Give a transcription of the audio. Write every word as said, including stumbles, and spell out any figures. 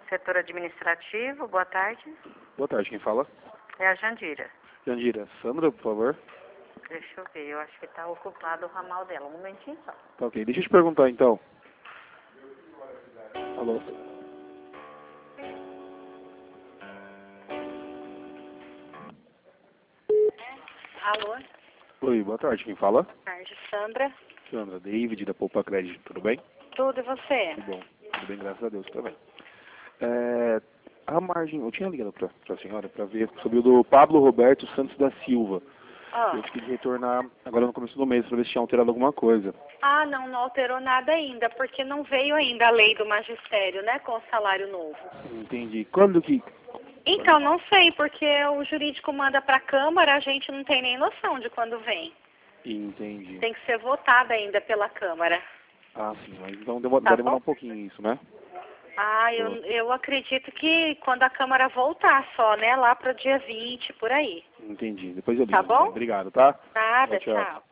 Setor administrativo, boa tarde. Boa tarde, quem fala? É a Jandira. Jandira, Sandra, por favor. Deixa eu ver, eu acho que está ocupado o ramal dela. Um momentinho só. Tá ok, deixa eu te perguntar então. Alô? Alô? Oi, boa tarde, quem fala? Boa tarde, Sandra. Sandra, David, da Poupa Crédito, tudo bem? Tudo e você? Tudo bom, tudo bem, graças a Deus, também. É, a margem, eu tinha ligado para a senhora para ver sobre o do Pablo Roberto Santos da Silva. Ah. Eu queria retornar agora no começo do mês para ver se tinha alterado alguma coisa. ah, não, não alterou nada ainda, porque não veio ainda a lei do magistério, né, com o salário novo. Entendi. Quando que... Então, não sei, porque o jurídico manda para a Câmara, a gente não tem nem noção de quando vem. Entendi. Tem que ser votada ainda pela Câmara. Ah, sim, mas então demora, Tá vai demorar bom? um pouquinho isso, né? Ah, eu, eu acredito que quando a Câmara voltar só, né? Lá para o dia vinte, por aí. Entendi. Depois eu ligo. Tá bom? Obrigado, tá? Nada, Tchau, tchau. tchau.